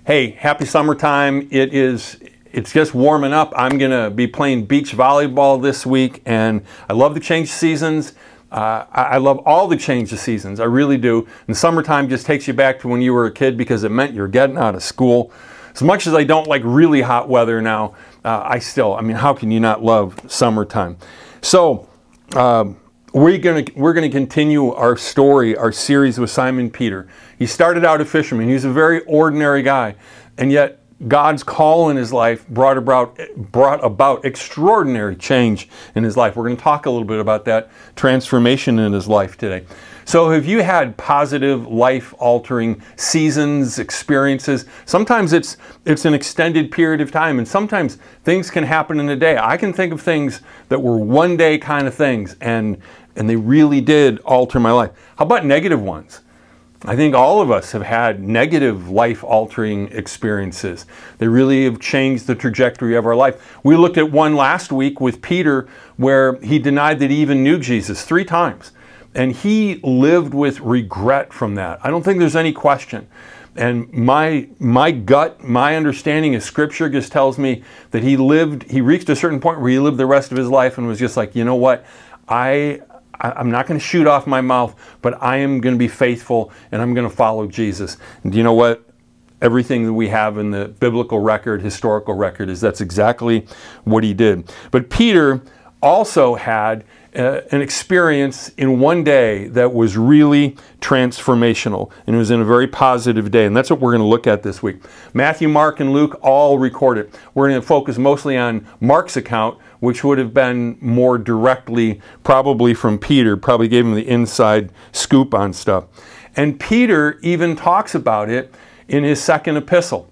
Hey, happy summertime. It's just warming up. I'm going to be playing beach volleyball this week, and I love the change of seasons. I love all the change of seasons. I really do. And summertime just takes you back to when you were a kid because it meant you're getting out of school. As much as I don't like really hot weather now, how can you not love summertime? So, we're going to continue our story, our series with Simon Peter. He started out a fisherman. He was a very ordinary guy, and yet God's call in his life brought about extraordinary change in his life. We're going to talk a little bit about that transformation in his life today. So have you had positive, life-altering seasons, experiences? Sometimes it's an extended period of time, and sometimes things can happen in a day. I can think of things that were one-day kind of things, and they really did alter my life. How about negative ones? I think all of us have had negative life-altering experiences. They really have changed the trajectory of our life. We looked at one last week with Peter where he denied that he even knew Jesus 3 times. And he lived with regret from that. I don't think there's any question. And my gut, my understanding of Scripture just tells me that he reached a certain point where he lived the rest of his life and was just like, you know what, I'm not going to shoot off my mouth, but I am going to be faithful and I'm going to follow Jesus. And do you know what? Everything that we have in the biblical record, historical record, is that's exactly what he did. But Peter also had an experience in one day that was really transformational, and it was in a very positive day, and that's what we're going to look at this week. Matthew, Mark, and Luke all record it. We're going to focus mostly on Mark's account, which would have been more directly probably from Peter, probably gave him the inside scoop on stuff. And Peter even talks about it in his second epistle.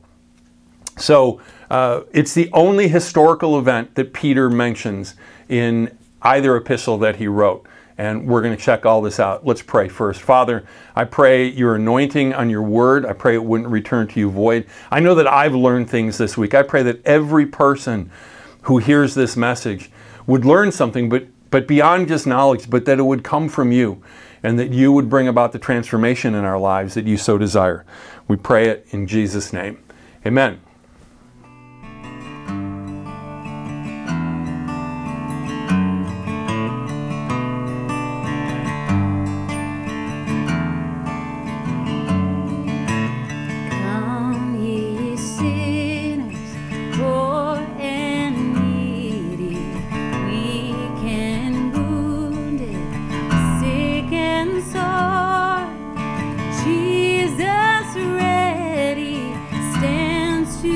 So it's the only historical event that Peter mentions in either epistle that he wrote. And we're going to check all this out. Let's pray first. Father, I pray your anointing on your word. I pray it wouldn't return to you void. I know that I've learned things this week. I pray that every person who hears this message would learn something, but beyond just knowledge, but that it would come from you and that you would bring about the transformation in our lives that you so desire. We pray it in Jesus' name. Amen. Jesus ready stands to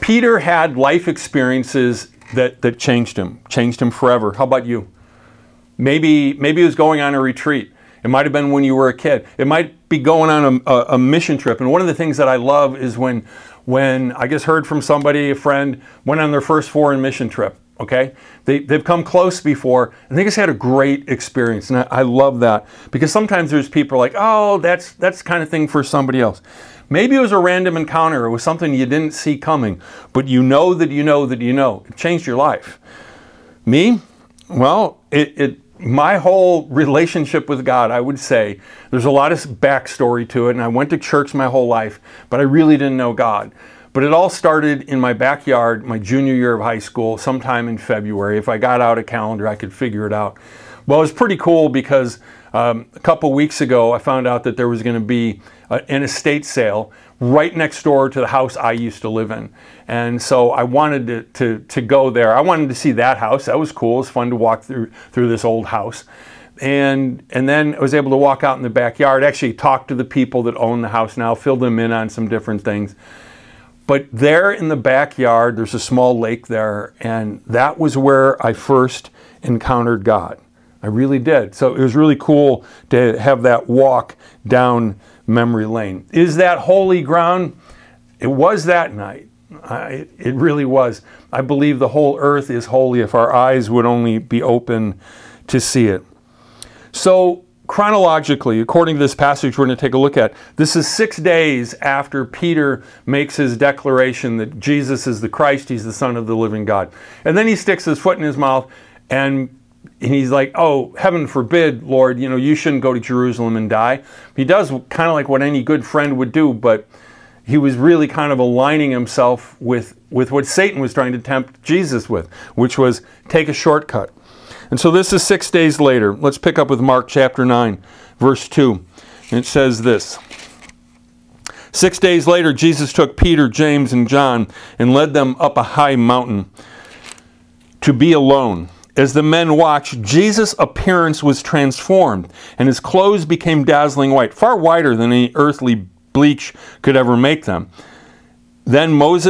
Peter had life experiences that changed him forever. How about you? Maybe he was going on a retreat. It might have been when you were a kid. It might be going on a mission trip. And one of the things that I love is when I just heard from somebody, a friend, went on their first foreign mission trip. Okay, they've come close before, and they just had a great experience, and I love that, because sometimes there's people like, oh, that's the kind of thing for somebody else. Maybe it was a random encounter. It was something you didn't see coming, but you know that you know that you know. It changed your life. Me? Well, my whole relationship with God, I would say, there's a lot of backstory to it, and I went to church my whole life, but I really didn't know God. But it all started in my backyard, my junior year of high school, sometime in February. If I got out a calendar, I could figure it out. Well, it was pretty cool because a couple weeks ago, I found out that there was going to be an estate sale right next door to the house I used to live in. And so I wanted to go there. I wanted to see that house. That was cool. It was fun to walk through this old house. And then I was able to walk out in the backyard, actually talk to the people that own the house now, fill them in on some different things. But there in the backyard, there's a small lake there, and that was where I first encountered God. I really did. So it was really cool to have that walk down memory lane. Is that holy ground? It was that night. It really was. I believe the whole earth is holy if our eyes would only be open to see it. So chronologically, according to this passage we're going to take a look at, this is 6 days after Peter makes his declaration that Jesus is the Christ, he's the Son of the living God. And then he sticks his foot in his mouth and he's like, oh, heaven forbid, Lord, you shouldn't go to Jerusalem and die. He does kind of like what any good friend would do, but he was really kind of aligning himself with what Satan was trying to tempt Jesus with, which was take a shortcut. And so this is 6 days later. Let's pick up with Mark chapter 9, verse 2. And it says this. 6 days later, Jesus took Peter, James, and John and led them up a high mountain to be alone. As the men watched, Jesus' appearance was transformed, and his clothes became dazzling white, far whiter than any earthly bleach could ever make them. Then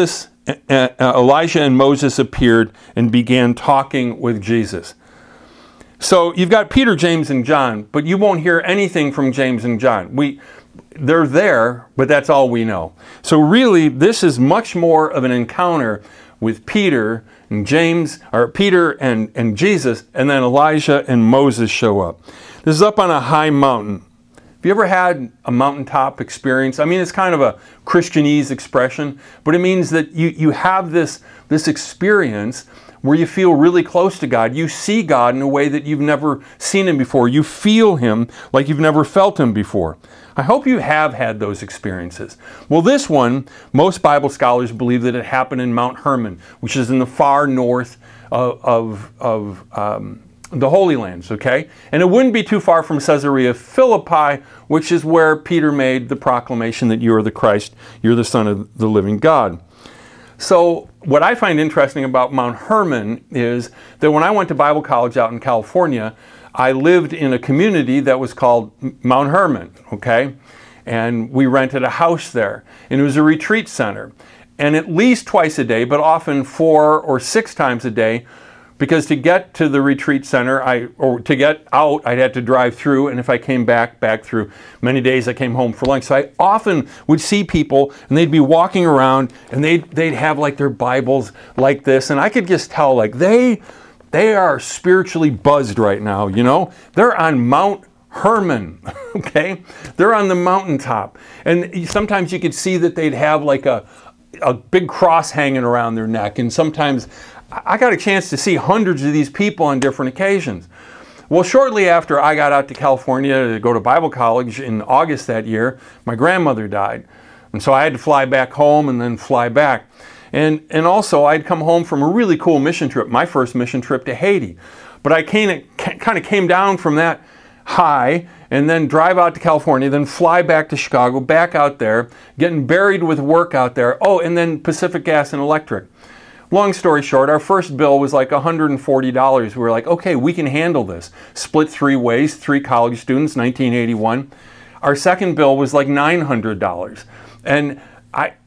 Elijah and Moses appeared and began talking with Jesus. So you've got Peter, James, and John, but you won't hear anything from James and John. They're there, but that's all we know. So really, this is much more of an encounter with Peter and James, or Peter and Jesus, and then Elijah and Moses show up. This is up on a high mountain. Have you ever had a mountaintop experience? I mean, it's kind of a Christianese expression, but it means that you have this experience where you feel really close to God. You see God in a way that you've never seen him before. You feel him like you've never felt him before. I hope you have had those experiences. Well, this one, most Bible scholars believe that it happened in Mount Hermon, which is in the far north of the Holy Lands, okay? And it wouldn't be too far from Caesarea Philippi, which is where Peter made the proclamation that you are the Christ, you're the Son of the living God. So what I find interesting about Mount Hermon is that when I went to Bible college out in California, I lived in a community that was called Mount Hermon, okay? And we rented a house there, and it was a retreat center. And at least twice a day, but often 4 or 6 times a day, because to get to the retreat center, or to get out, I'd have to drive through, and if I came back through, many days I came home for lunch. So I often would see people, and they'd be walking around, and they'd have like their Bibles like this, and I could just tell like they are spiritually buzzed right now, They're on Mount Hermon, okay? They're on the mountaintop. And sometimes you could see that they'd have like a big cross hanging around their neck, and sometimes I got a chance to see hundreds of these people on different occasions. Well, shortly after I got out to California to go to Bible college in August that year, my grandmother died. And so I had to fly back home and then fly back. And also I'd come home from a really cool mission trip, my first mission trip to Haiti. But I kind of came down from that high and then drive out to California, then fly back to Chicago, back out there, getting buried with work out there. Oh, and then Pacific Gas and Electric. Long story short, our first bill was like $140. We were like, okay, we can handle this. Split 3 ways, 3 college students, 1981. Our second bill was like $900. And I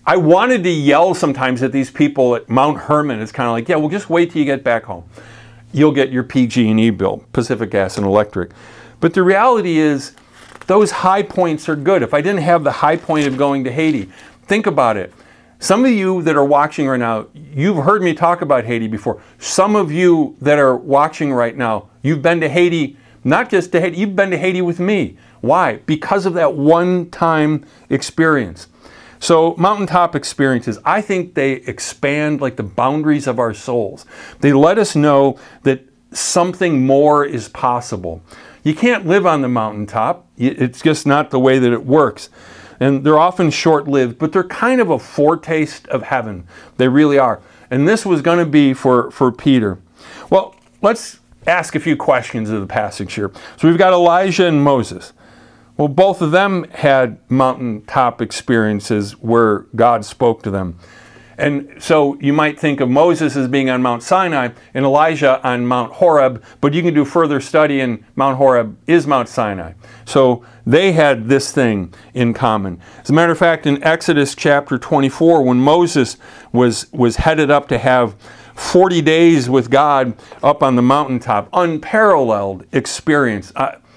I wanted to yell sometimes at these people at Mount Hermon. It's kind of like, yeah, well, just wait till you get back home. You'll get your PG&E bill, Pacific Gas and Electric. But the reality is, those high points are good. If I didn't have the high point of going to Haiti, think about it. Some of you that are watching right now, you've heard me talk about Haiti before. Some of you that are watching right now, you've been to Haiti, not just to Haiti, you've been to Haiti with me. Why? Because of that one-time experience. So mountaintop experiences, I think they expand like the boundaries of our souls. They let us know that something more is possible. You can't live on the mountaintop. It's just not the way that it works. And they're often short-lived, but they're kind of a foretaste of heaven. They really are. And this was going to be for Peter. Well, let's ask a few questions of the passage here. So we've got Elijah and Moses. Well, both of them had mountaintop experiences where God spoke to them. And so you might think of Moses as being on Mount Sinai and Elijah on Mount Horeb, but you can do further study and Mount Horeb is Mount Sinai. So they had this thing in common. As a matter of fact, in Exodus chapter 24, when Moses was headed up to have 40 days with God up on the mountaintop, unparalleled experience.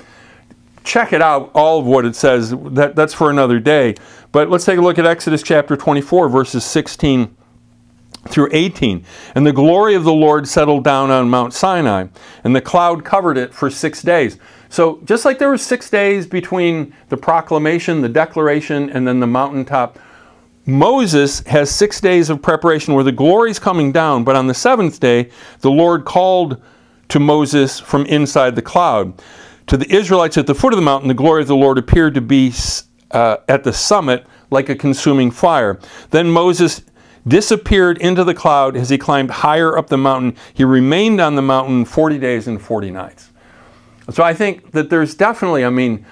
Check it out, all of what it says. That's for another day. But let's take a look at Exodus chapter 24, verses 16 through 18. And the glory of the Lord settled down on Mount Sinai, and the cloud covered it for 6 days. So just like there were 6 days between the proclamation, the declaration, and then the mountaintop, Moses has 6 days of preparation where the glory is coming down, but on the seventh day, the Lord called to Moses from inside the cloud. To the Israelites at the foot of the mountain, the glory of the Lord appeared to be at the summit like a consuming fire. Then Moses disappeared into the cloud as he climbed higher up the mountain. He remained on the mountain 40 days and 40 nights. So I think that there's definitely,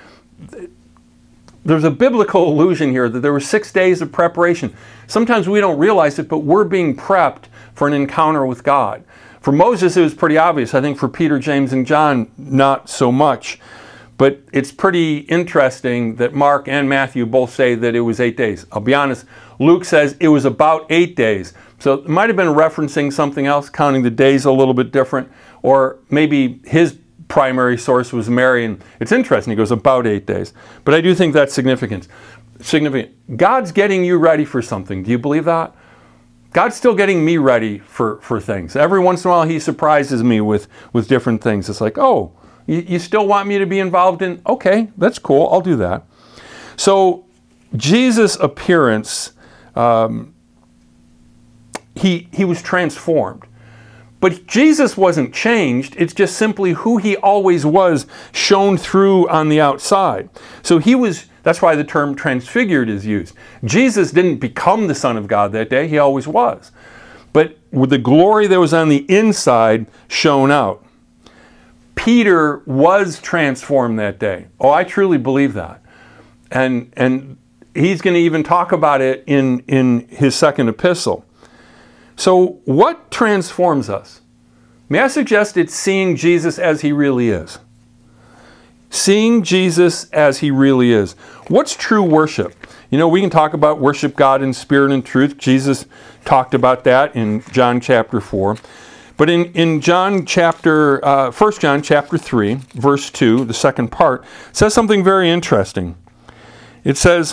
there's a biblical allusion here that there were 6 days of preparation. Sometimes we don't realize it, but we're being prepped for an encounter with God. For Moses, it was pretty obvious. I think for Peter, James, and John, not so much. But it's pretty interesting that Mark and Matthew both say that it was 8 days. I'll be honest, Luke says it was about 8 days. So it might have been referencing something else, counting the days a little bit different. Or maybe his primary source was Mary. And it's interesting, he goes about 8 days. But I do think that's significant. God's getting you ready for something. Do you believe that? God's still getting me ready for things. Every once in a while, he surprises me with different things. It's like, oh, you still want me to be involved in? Okay, that's cool. I'll do that. So Jesus' appearance, he was transformed. But Jesus wasn't changed. It's just simply who he always was shown through on the outside. So he was, that's why the term transfigured is used. Jesus didn't become the Son of God that day. He always was. But with the glory that was on the inside shone out. Peter was transformed that day. Oh, I truly believe that. And he's going to even talk about it in his second epistle. So what transforms us? May I suggest it's seeing Jesus as he really is. Seeing Jesus as he really is. What's true worship? You know, we can talk about worship God in spirit and truth. Jesus talked about that in John chapter 4. But in John chapter, 1 John chapter 3, verse 2, the second part, says something very interesting. It says,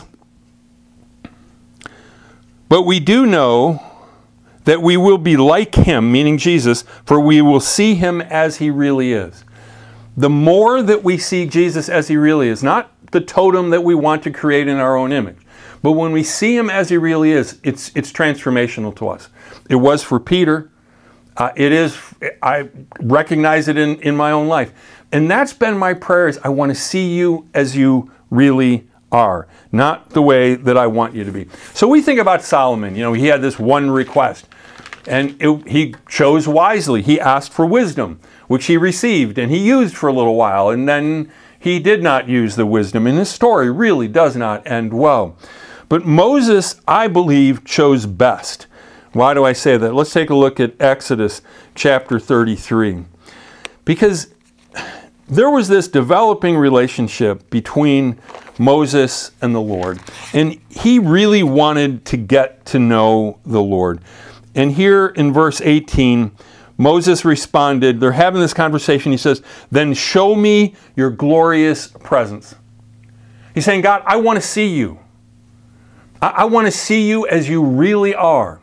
"But we do know that we will be like him," meaning Jesus, "for we will see him as he really is." The more that we see Jesus as he really is, not the totem that we want to create in our own image, but when we see him as he really is, it's transformational to us. It was for Peter. It is, I recognize it in my own life. And that's been my prayers. I want to see you as you really are, not the way that I want you to be. So we think about Solomon. You know, he had this one request. And he chose wisely. He asked for wisdom, which he received, and he used for a little while. And then he did not use the wisdom. And his story really does not end well. But Moses, I believe, chose best. Why do I say that? Let's take a look at Exodus chapter 33. Because there was this developing relationship between Moses and the Lord, and he really wanted to get to know the Lord. And here in verse 18, Moses responded, they're having this conversation, he says, "Then show me your glorious presence." He's saying, God, I want to see you. I want to see you as you really are.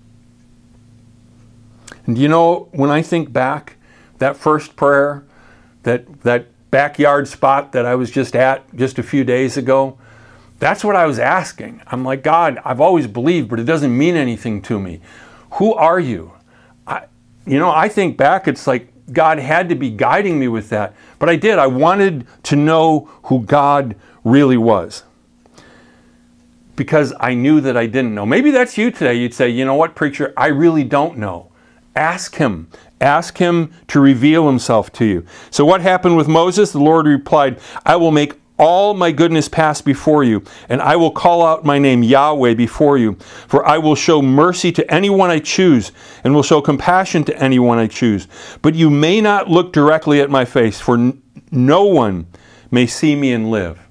And you know, when I think back, that first prayer, that backyard spot that I was just at just a few days ago, that's what I was asking. I'm like, God, I've always believed, but it doesn't mean anything to me. Who are you? I think back, it's like God had to be guiding me with that. But I did. I wanted to know who God really was, because I knew that I didn't know. Maybe that's you today. You'd say, you know what, preacher, I really don't know. Ask him. Ask him to reveal himself to you. So what happened with Moses? The Lord replied, "I will make all my goodness pass before you, and I will call out my name Yahweh before you. For I will show mercy to anyone I choose, and will show compassion to anyone I choose. But you may not look directly at my face, for no one may see me and live."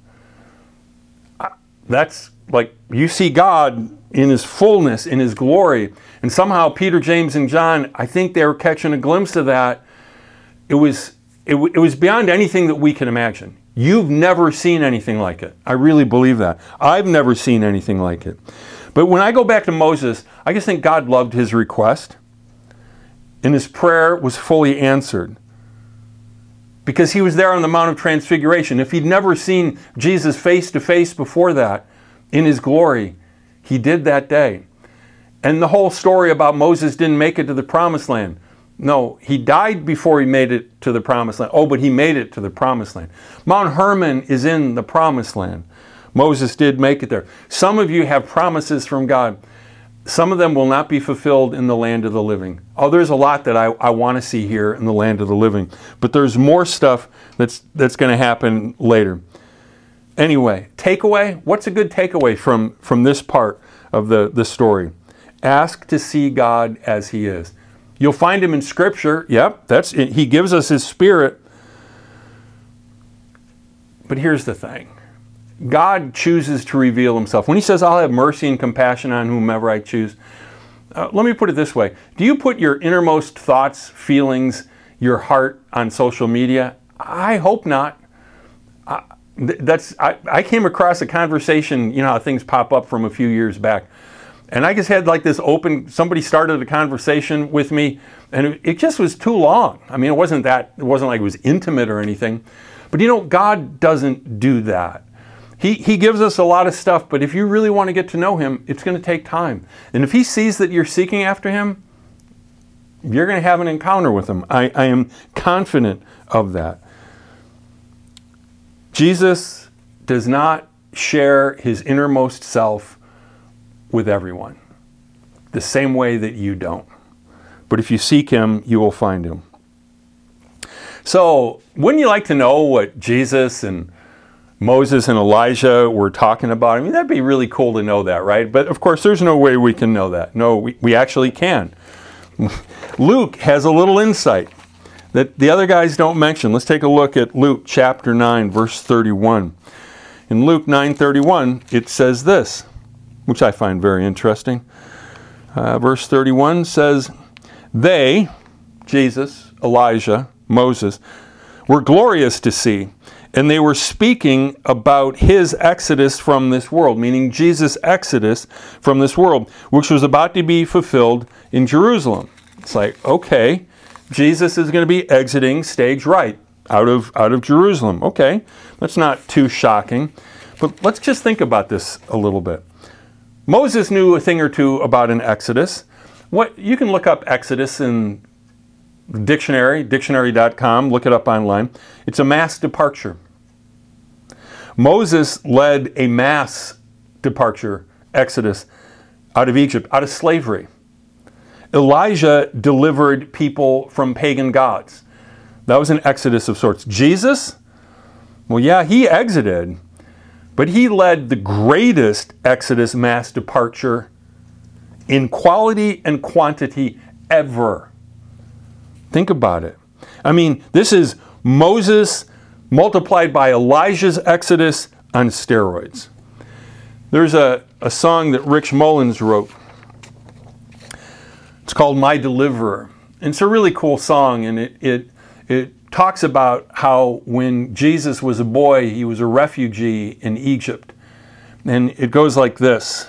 That's like, you see God in his fullness, in his glory. And somehow Peter, James, and John, I think they were catching a glimpse of that. It was beyond anything that we can imagine. You've never seen anything like it. I really believe that. I've never seen anything like it. But when I go back to Moses, I just think God loved his request, and his prayer was fully answered, because he was there on the Mount of Transfiguration. If he'd never seen Jesus face to face before that in his glory, he did that day. And the whole story about Moses didn't make it to the promised land. No, he died before he made it to the promised land. Oh, but he made it to the promised land. Mount Hermon is in the promised land. Moses did make it there. Some of you have promises from God. Some of them will not be fulfilled in the land of the living. Oh, there's a lot that I want to see here in the land of the living. But there's more stuff that's going to happen later. Anyway, takeaway. What's a good takeaway from this part of the story? Ask to see God as he is. You'll find him in Scripture. Yep, he gives us his Spirit. But here's the thing. God chooses to reveal himself. When he says, "I'll have mercy and compassion on whomever I choose," let me put it this way. Do you put your innermost thoughts, feelings, your heart on social media? I hope not. I came across a conversation, you know how things pop up from a few years back. And I just had like this somebody started a conversation with me, and it just was too long. I mean, it wasn't like it was intimate or anything. But you know, God doesn't do that. He gives us a lot of stuff, but if you really want to get to know him, it's going to take time. And if he sees that you're seeking after him, you're going to have an encounter with him. I am confident of that. Jesus does not share his innermost self with everyone, the same way that you don't. But if you seek him, you will find him. So, wouldn't you like to know what Jesus and Moses and Elijah were talking about? I mean, that'd be really cool to know that, right? But of course, there's no way we can know that. No, we actually can. Luke has a little insight that the other guys don't mention. Let's take a look at Luke chapter 9, verse 31. In Luke 9:31, it says this, which I find very interesting. Verse 31 says, "They," Jesus, Elijah, Moses, "were glorious to see, and they were speaking about his exodus from this world," meaning Jesus' exodus from this world, which was about to be fulfilled in Jerusalem. It's like, okay, Jesus is going to be exiting stage right out of Jerusalem. Okay, that's not too shocking. But let's just think about this a little bit. Moses knew a thing or two about an exodus. You can look up exodus in dictionary.com, look it up online. It's a mass departure. Moses led a mass departure, exodus, out of Egypt, out of slavery. Elijah delivered people from pagan gods. That was an exodus of sorts. Jesus, well, yeah, he exited, but he led the greatest exodus mass departure in quality and quantity ever. Think about it. I mean, this is Moses multiplied by Elijah's Exodus on steroids. There's a song that Rich Mullins wrote. It's called My Deliverer. And it's a really cool song, and it talks about how when Jesus was a boy, he was a refugee in Egypt. And it goes like this.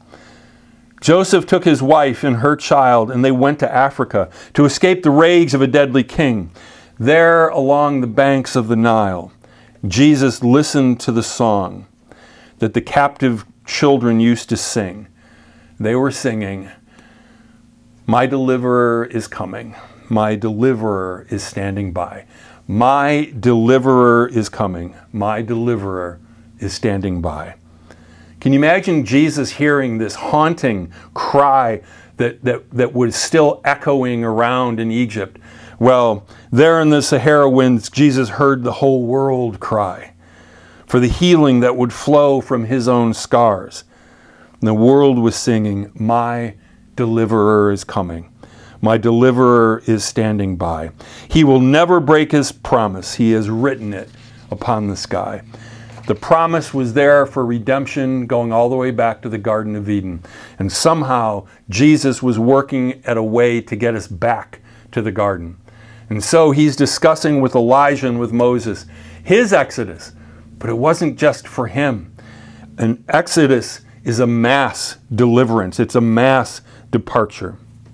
Joseph took his wife and her child, and they went to Africa to escape the rage of a deadly king. There, along the banks of the Nile, Jesus listened to the song that the captive children used to sing. They were singing, "My deliverer is coming. My deliverer is standing by. My deliverer is coming. My deliverer is standing by." Can you imagine Jesus hearing this haunting cry that was still echoing around in Egypt? Well, there in the Sahara winds, Jesus heard the whole world cry for the healing that would flow from his own scars. And the world was singing, "My deliverer is coming. My deliverer is standing by. He will never break his promise. He has written it upon the sky." The promise was there for redemption going all the way back to the Garden of Eden. And somehow Jesus was working at a way to get us back to the garden. And so he's discussing with Elijah and with Moses his exodus. But it wasn't just for him. An exodus is a mass deliverance. It's a mass departure.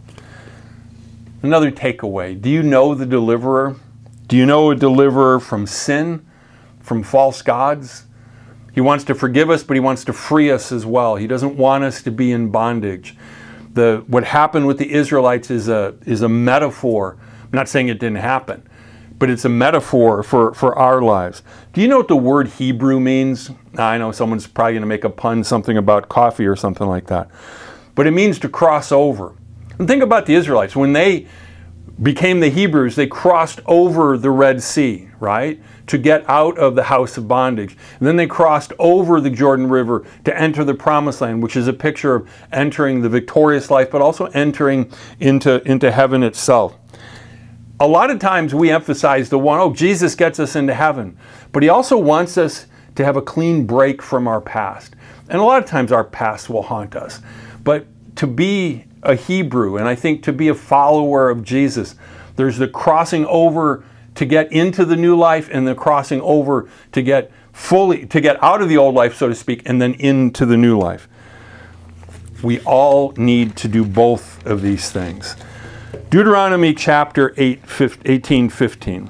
Another takeaway. Do you know the deliverer? Do you know a deliverer from sin, from false gods? He wants to forgive us, but he wants to free us as well. He doesn't want us to be in bondage. What happened with the Israelites is a metaphor. I'm not saying it didn't happen, but it's a metaphor for our lives. Do you know what the word Hebrew means? I know someone's probably going to make a pun, something about coffee or something like that. But it means to cross over. And think about the Israelites. When they became the Hebrews, they crossed over the Red Sea, right? To get out of the house of bondage. And then they crossed over the Jordan River to enter the Promised Land, which is a picture of entering the victorious life, but also entering into heaven itself. A lot of times we emphasize Jesus gets us into heaven. But he also wants us to have a clean break from our past. And a lot of times our past will haunt us. But to be a Hebrew, and I think to be a follower of Jesus, there's the crossing over to get into the new life and the crossing over to get out of the old life, so to speak, and then into the new life. We all need to do both of these things. Deuteronomy chapter 18:15.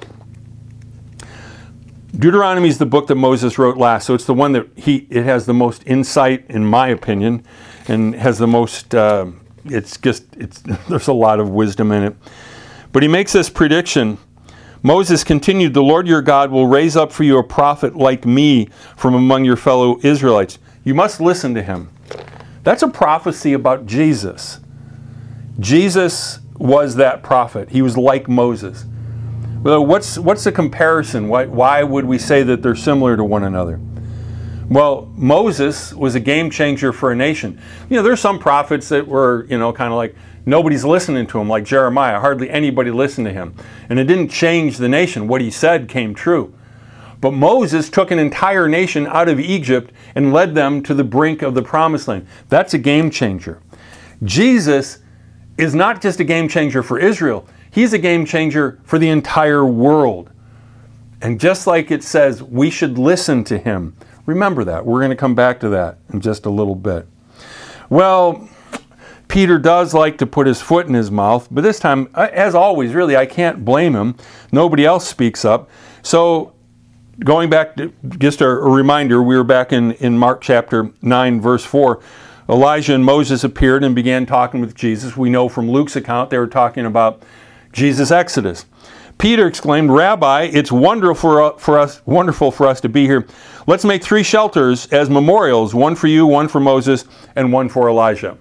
Deuteronomy is the book that Moses wrote last, so it's the one that it has the most insight, in my opinion, and has the most, there's a lot of wisdom in it. But he makes this prediction. Moses continued, "The Lord your God will raise up for you a prophet like me from among your fellow Israelites. You must listen to him." That's a prophecy about Jesus. Jesus was that prophet. He was like Moses. Well, what's the comparison? Why would we say that they're similar to one another? Well, Moses was a game changer for a nation. There's some prophets that were, kind of like nobody's listening to him, like Jeremiah. Hardly anybody listened to him. And it didn't change the nation. What he said came true. But Moses took an entire nation out of Egypt and led them to the brink of the Promised Land. That's a game changer. Jesus is not just a game changer for Israel. He's a game changer for the entire world. And just like it says, we should listen to him. Remember that. We're going to come back to that in just a little bit. Well, Peter does like to put his foot in his mouth, but this time, as always, really, I can't blame him. Nobody else speaks up. So going back to just a reminder, we were back in Mark chapter 9, verse 4. Elijah and Moses appeared and began talking with Jesus. We know from Luke's account they were talking about Jesus' exodus. Peter exclaimed, "Rabbi, it's wonderful for us to be here. Let's make 3 shelters as memorials, one for you, one for Moses, and one for Elijah."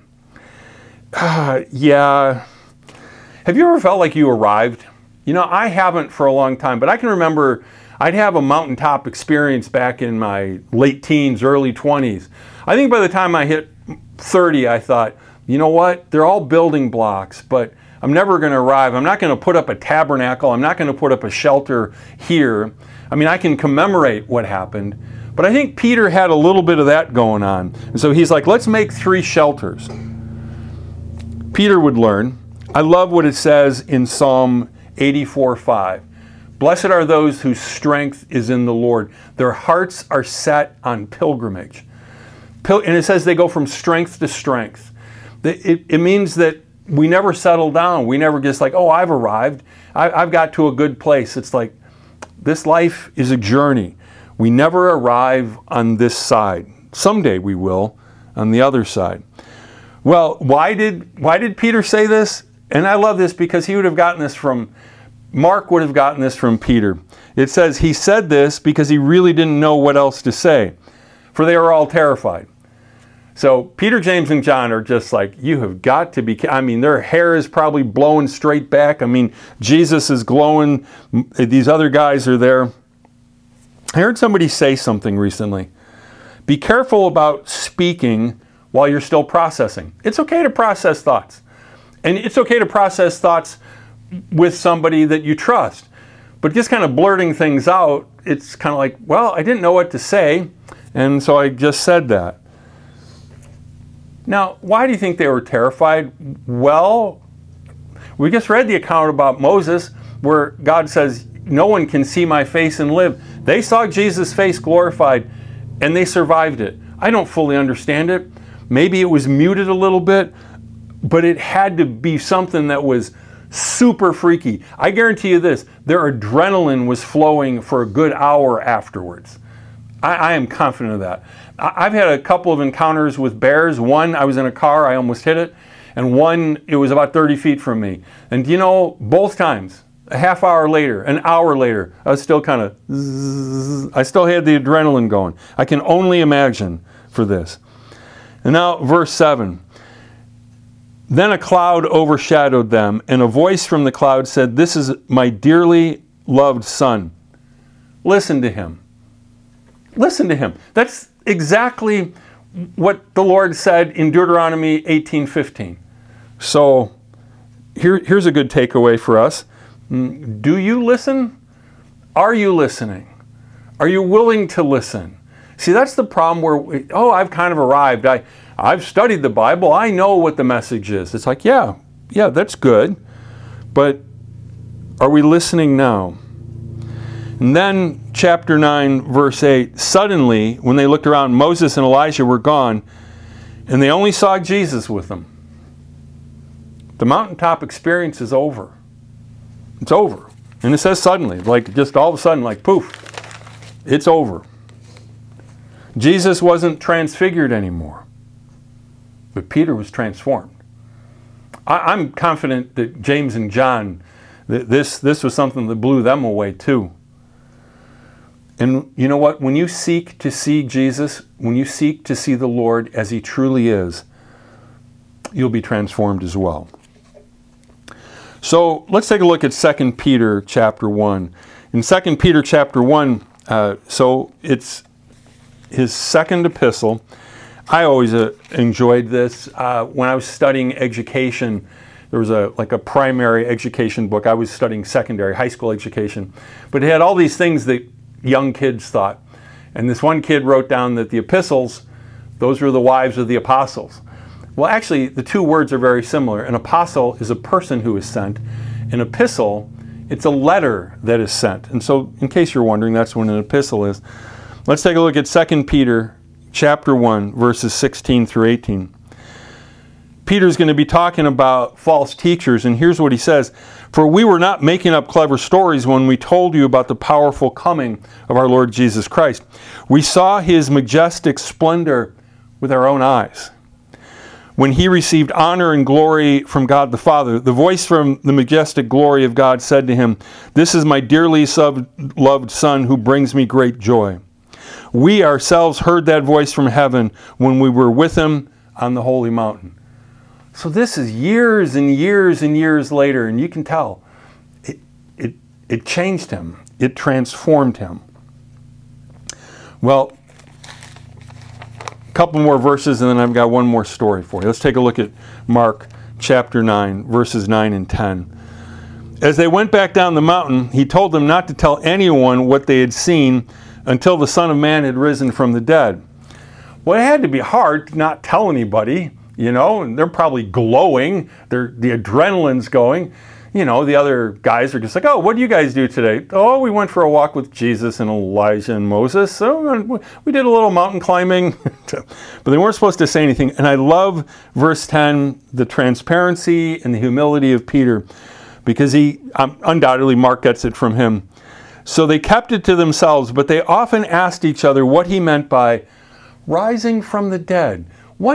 Yeah. Have you ever felt like you arrived? I haven't for a long time, but I can remember I'd have a mountaintop experience back in my late teens, early 20s. I think by the time I hit 30, I thought, you know what? They're all building blocks, but I'm never going to arrive. I'm not going to put up a tabernacle. I'm not going to put up a shelter here. I mean, I can commemorate what happened, but I think Peter had a little bit of that going on. And so he's like, let's make 3 shelters. Peter would learn. I love what it says in Psalm 84:5. Blessed are those whose strength is in the Lord. Their hearts are set on pilgrimage. And it says they go from strength to strength. It means that we never settle down. We never just like, oh, I've arrived. I've got to a good place. It's like, this life is a journey. We never arrive on this side. Someday we will on the other side. Well, why did Peter say this? And I love this because he would have gotten this from, Mark would have gotten this from Peter. It says he said this because he really didn't know what else to say, for they were all terrified. So Peter, James, and John are just like, you have got to be, I mean, their hair is probably blowing straight back. I mean, Jesus is glowing. These other guys are there. I heard somebody say something recently. Be careful about speaking while you're still processing. It's okay to process thoughts. And it's okay to process thoughts with somebody that you trust. But just kind of blurting things out, it's kind of like, well, I didn't know what to say, and so I just said that. Now, why do you think they were terrified? Well, we just read the account about Moses where God says, no one can see my face and live. They saw Jesus' face glorified, and they survived it. I don't fully understand it. Maybe it was muted a little bit, but it had to be something that was super freaky. I guarantee you this, their adrenaline was flowing for a good hour afterwards. I am confident of that. I've had a couple of encounters with bears. One, I was in a car, I almost hit it. And one, it was about 30 feet from me. And you know, both times, a half hour later, an hour later, I was still kind of, I still had the adrenaline going. I can only imagine for this. And now, verse 7. Then a cloud overshadowed them, and a voice from the cloud said, this is my dearly loved son. Listen to him. Listen to him. That's exactly what the Lord said in Deuteronomy 18:15. So here's a good takeaway for us. Do you listen? Are you listening? Are you willing to listen? See, that's the problem where, I've kind of arrived. I've studied the Bible. I know what the message is. It's like, yeah, that's good. But are we listening now? And then chapter 9, verse 8, suddenly, when they looked around, Moses and Elijah were gone, and they only saw Jesus with them. The mountaintop experience is over. It's over. And it says suddenly, like just all of a sudden, like poof, it's over. Jesus wasn't transfigured anymore, but Peter was transformed. I'm confident that James and John, this was something that blew them away too. And you know what? When you seek to see Jesus, when you seek to see the Lord as He truly is, you'll be transformed as well. So let's take a look at 2 Peter chapter 1. In 2 Peter chapter 1, so it's his second epistle. I always enjoyed this. When I was studying education, there was a primary education book. I was studying secondary, high school education. But it had all these things that young kids thought. And this one kid wrote down that the epistles, those were the wives of the apostles. Well, actually, the two words are very similar. An apostle is a person who is sent. An epistle, it's a letter that is sent. And so, in case you're wondering, that's what an epistle is. Let's take a look at 2 Peter chapter 1, verses 16 through 18. Peter's going to be talking about false teachers, and here's what he says. For we were not making up clever stories when we told you about the powerful coming of our Lord Jesus Christ. We saw His majestic splendor with our own eyes. When He received honor and glory from God the Father, the voice from the majestic glory of God said to Him, this is my dearly loved Son who brings me great joy. We ourselves heard that voice from heaven when we were with Him on the holy mountain. So this is years and years and years later, and you can tell it changed him. It transformed him. Well, a couple more verses, and then I've got one more story for you. Let's take a look at Mark chapter 9, verses 9 and 10. As they went back down the mountain, he told them not to tell anyone what they had seen until the Son of Man had risen from the dead. Well, it had to be hard to not tell anybody, and they're probably glowing. The adrenaline's going. The other guys are just like, oh, what do you guys do today? Oh, we went for a walk with Jesus and Elijah and Moses. So we did a little mountain climbing. But they weren't supposed to say anything. And I love verse 10, the transparency and the humility of Peter, because he, undoubtedly Mark gets it from him. So they kept it to themselves, but they often asked each other what he meant by rising from the dead.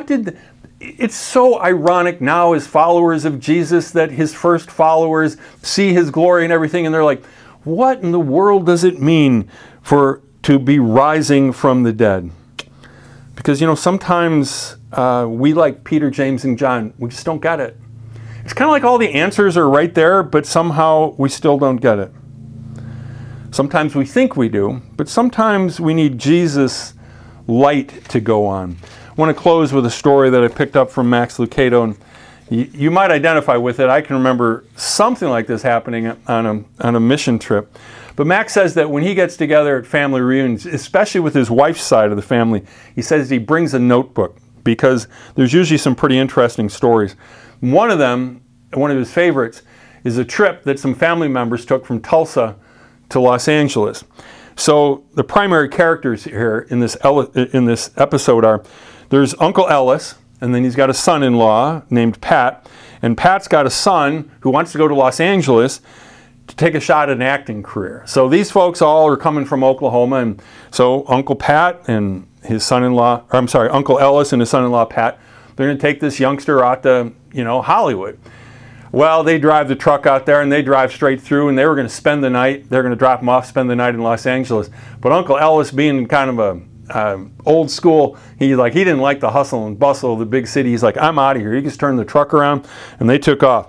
It's so ironic now as followers of Jesus that his first followers see his glory and everything, and they're like, what in the world does it mean to be rising from the dead? Because, sometimes we, like Peter, James, and John, we just don't get it. It's kind of like all the answers are right there, but somehow we still don't get it. Sometimes we think we do, but sometimes we need Jesus' light to go on. I want to close with a story that I picked up from Max Lucado, and you might identify with it. I can remember something like this happening on a mission trip. But Max says that when he gets together at family reunions, especially with his wife's side of the family, he says he brings a notebook because there's usually some pretty interesting stories. One of them, one of his favorites, is a trip that some family members took from Tulsa to Los Angeles. So the primary characters here in this episode are, there's Uncle Ellis, and then he's got a son-in-law named Pat, and Pat's got a son who wants to go to Los Angeles to take a shot at an acting career. So these folks all are coming from Oklahoma, and so Uncle Pat and his son-in-law, Uncle Ellis and his son-in-law Pat, they're going to take this youngster out to, Hollywood. Well, they drive the truck out there and they drive straight through, and they were going to spend the night. They're going to drop him off, spend the night in Los Angeles. But Uncle Ellis, being kind of a old school, he didn't like the hustle and bustle of the big city. He's like, I'm out of here. He just turned the truck around, and they took off.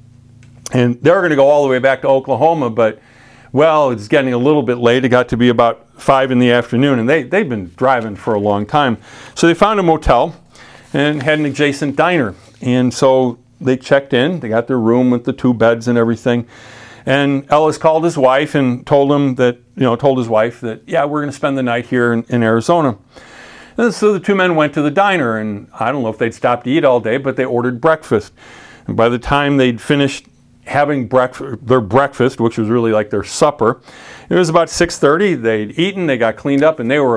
And they were going to go all the way back to Oklahoma, but it's getting a little bit late. It got to be about 5 in the afternoon, and they've been driving for a long time. So they found a motel and had an adjacent diner. And so they checked in. They got their room with the 2 beds and everything. And Ellis called his wife and told his wife that, yeah, we're going to spend the night here in Arizona. And so the 2 men went to the diner, and I don't know if they'd stopped to eat all day, but they ordered breakfast. And by the time they'd finished having their breakfast, which was really like their supper, it was about 6:30. They'd eaten, they got cleaned up, and they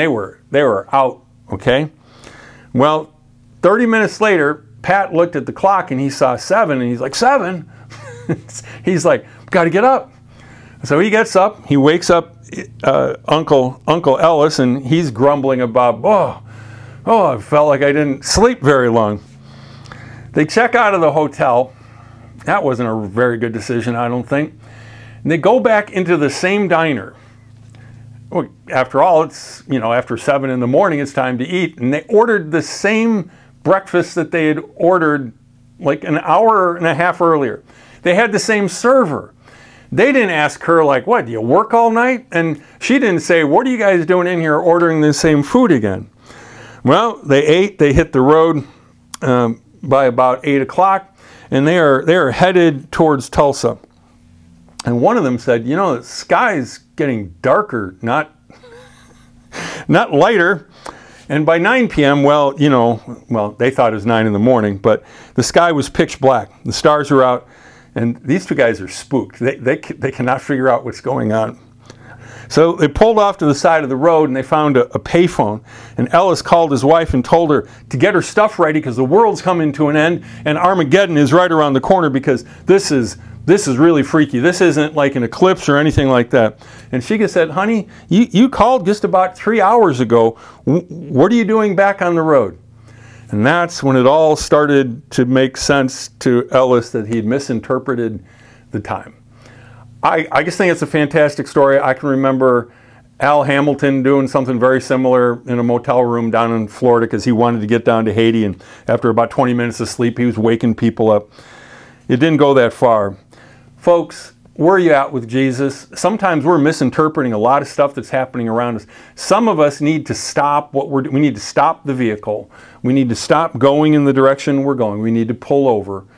were out. Okay. Well, 30 minutes later, Pat looked at the clock and he saw 7, and he's like, 7? He's like, got to get up. So he gets up, he wakes up Uncle Ellis, and he's grumbling about, I felt like I didn't sleep very long. They check out of the hotel. That wasn't a very good decision, I don't think. And they go back into the same diner. Well, after all, it's, after 7 in the morning, it's time to eat. And they ordered the same breakfast that they had ordered like an hour and a half earlier. They had the same server. They didn't ask her, what, do you work all night? And she didn't say, what are you guys doing in here ordering the same food again? Well, they ate, they hit the road by about 8 o'clock, and they are headed towards Tulsa. And one of them said, the sky's getting darker, not lighter. And by 9 p.m., they thought it was 9 in the morning, but the sky was pitch black. The stars are out, and these 2 guys are spooked. They cannot figure out what's going on. So they pulled off to the side of the road, and they found a payphone. And Ellis called his wife and told her to get her stuff ready because the world's coming to an end, and Armageddon is right around the corner because this is really freaky. This isn't like an eclipse or anything like that. And she said, honey, you called just about 3 hours ago. What are you doing back on the road? And that's when it all started to make sense to Ellis that he'd misinterpreted the time. I just think it's a fantastic story. I can remember Al Hamilton doing something very similar in a motel room down in Florida because he wanted to get down to Haiti, and after about 20 minutes of sleep, he was waking people up. It didn't go that far. Folks, where are you at with Jesus? Sometimes we're misinterpreting a lot of stuff that's happening around us. Some of us need to stop we need to stop the vehicle. We need to stop going in the direction we're going. We need to pull over.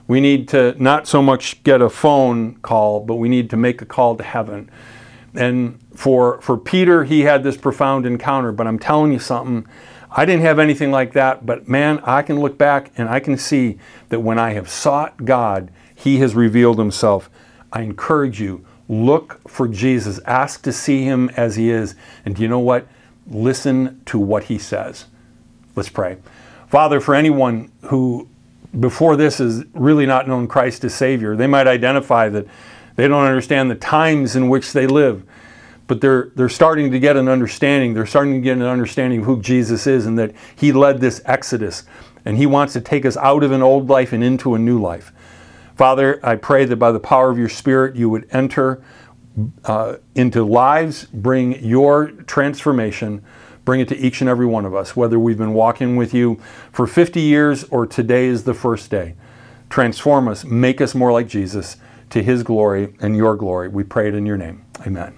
We need to not so much get a phone call, but we need to make a call to heaven. And for Peter, he had this profound encounter, but I'm telling you something, I didn't have anything like that, but man, I can look back and I can see that when I have sought God, he has revealed himself. I encourage you, look for Jesus. Ask to see him as he is. And do you know what? Listen to what he says. Let's pray. Father, for anyone who before this has really not known Christ as Savior, they might identify that they don't understand the times in which they live, but they're starting to get an understanding. They're starting to get an understanding of who Jesus is and that he led this exodus and he wants to take us out of an old life and into a new life. Father, I pray that by the power of your Spirit, you would enter into lives, bring your transformation, bring it to each and every one of us, whether we've been walking with you for 50 years or today is the first day. Transform us, make us more like Jesus, to his glory and your glory. We pray it in your name. Amen.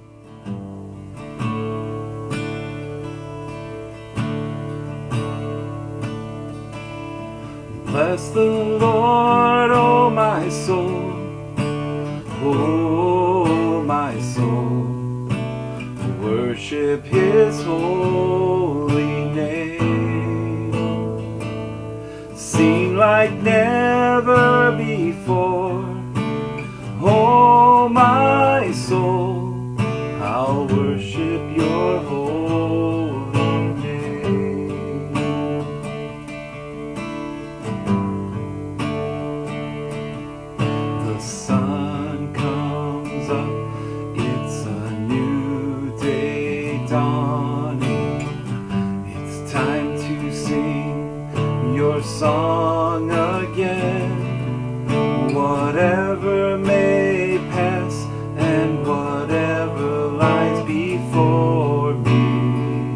Bless the Lord, oh my soul, oh my soul. Worship his holy name. Sing like never before, oh my soul. I'll worship your holy name. The sun comes up, it's a new day dawning. It's time to sing your song again. Whatever may pass and whatever lies before me,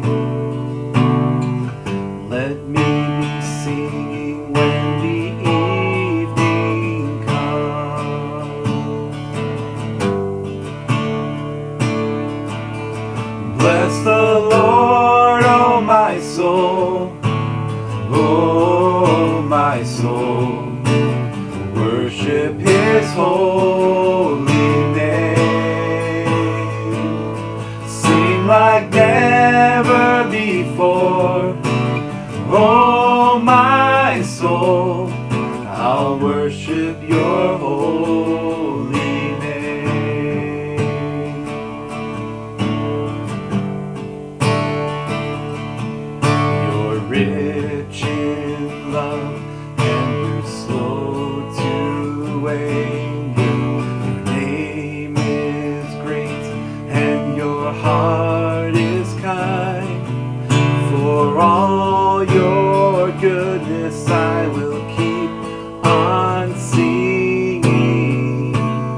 let me be singing when the evening comes. Bless the Lord, oh my soul, oh my soul. Worship his holy name. Sing like never before, oh my soul. I'll worship your holy name. You're rich in love and you're slow to anger. Your name is great and your heart is kind. For all your goodness I will keep on singing.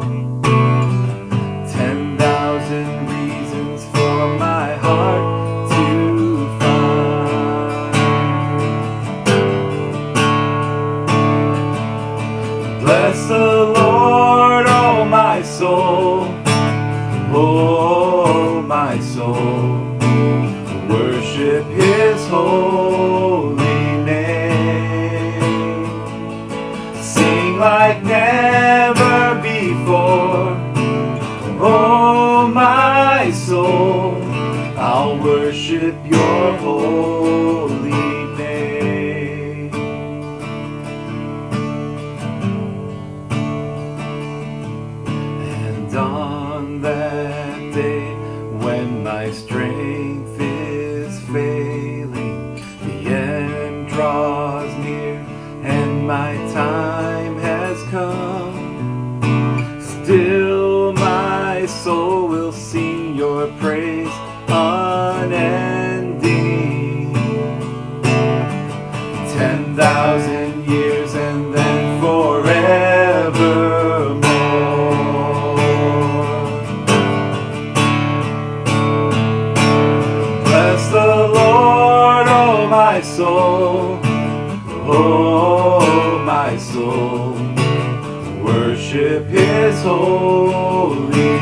10,000 reasons for my heart to find. Bless the Lord, oh my soul, oh my soul. Worship his holy name. Sing like never before, oh my soul. I'll worship your holy name. And on that day when my strength is failing, the end draws near and my time has come, still my soul will sing your praise unending. 10,000 years and then forevermore. Bless the Lord, oh my soul, oh my soul. Worship his holy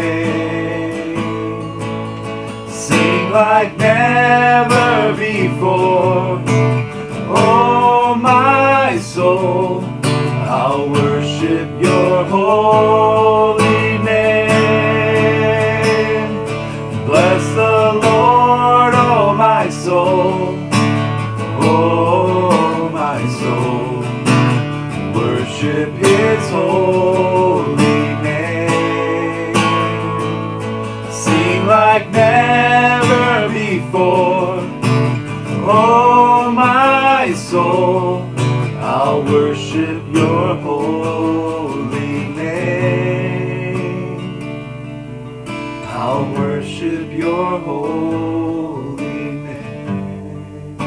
name. Sing like never before, oh my soul. I'll I'll worship your holy name. Bless the Lord, oh my soul. Oh my soul. Worship his holy name. Sing like never before. Oh my soul, I'll worship your holy name. I'll worship your holy name.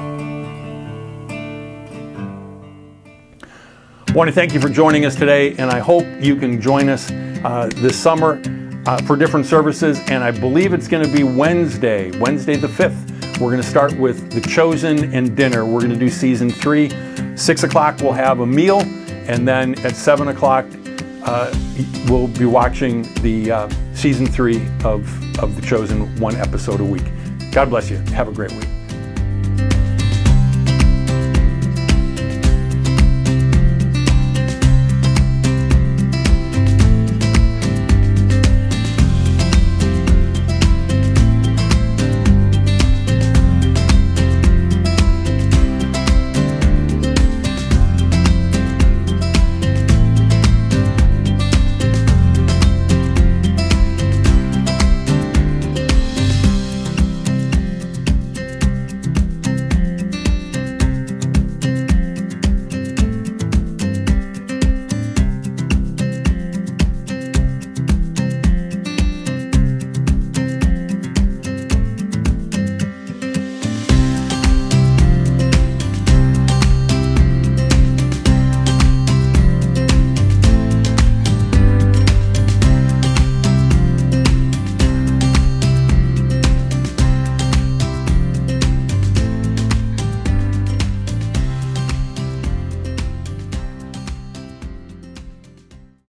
I want to thank you for joining us today, and I hope you can join us this summer for different services. And I believe it's going to be Wednesday the 5th. We're going to start with The Chosen and dinner. We're going to do season 3. 6 o'clock we'll have a meal, and then at 7 o'clock we'll be watching the season 3 of The Chosen, one episode a week. God bless you. Have a great week.